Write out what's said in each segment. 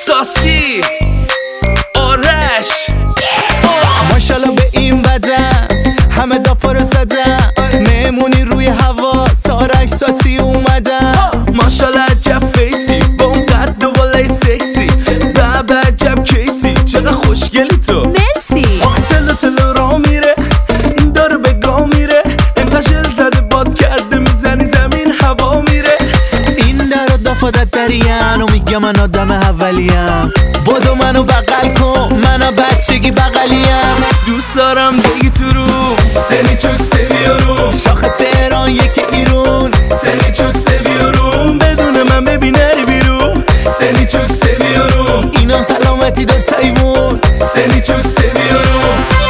ساسی آرش ماشالله به این بدن همه دافا رو زدن مهمونی روی هوا سارش ساسی اومدن ماشالله عجب فیسی با اون قد و بالای سکسی بابا عجب کیسی چقدر خوشگلی تو مرسی. آخه تلو را میره داره به گاه میره انقدر شل زده باد کرده میزنی زمین هوا میره این در و دافادت دریم و میگه من آدم اولیم بدو منو بغل کن منو بچگی بغلیم دوست دارم بگی تو رو سنی چوک سویارو شاخ تهران یکی ایرون سنی چوک سویارو بدون من ببین نری بیرون سنی چوک سویارو اینم سلامتی دو تایمون سنی چوک سویارو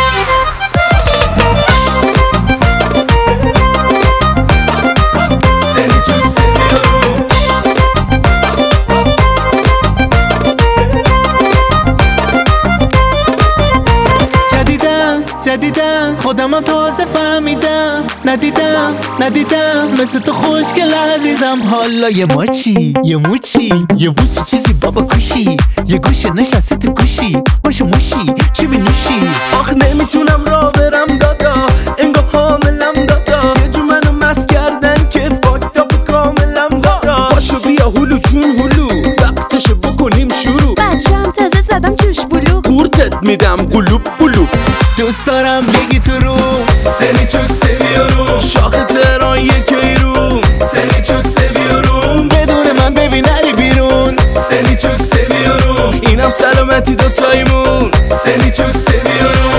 جدیدم خودمم تازه فهمیدم ندیدم مثل تو خوشگل عزیزم حالا یه ماچی یه موچی یه بوسی چیزی بابا کشی یه گوشه نشسته تو گوشی باشه موشی چی می نوشی آخ نمیتونم را برم دادا انگار حاملم دادا یه جو منو مست کردن که فاکتاپ کاملم دادا باشو بیا هلو جون هلو وقتشو بکنیم شروع بچم تازه زدم جوش بلو قورتت میدم قلوب قلوب دوست دارم بگی تو رو سنی چوک سویارو شاخ تهران یک ایرون سنی چوک سویارو بدون من ببین نری بیرون سنی چوک سویارو اینم سلامتی دو تایمون سنی چوک سویارو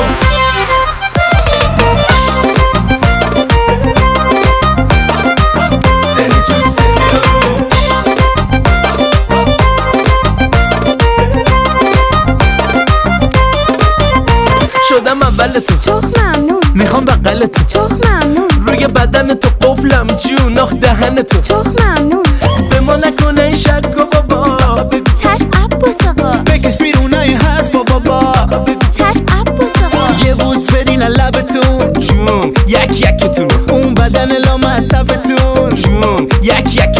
شدم اول تو چخ ممنون میخوام بغل تو چخ ممنون روی بدن تو قفلم جون آخ دهن تو چخ ممنون به ما نکنه این شک و بابا چشم عباس آقا بکش بیرون این حرفا بابا چشم عباس آقا یه بوس بدین لبتون جون یکتون اون بدن لامصبتون جون یک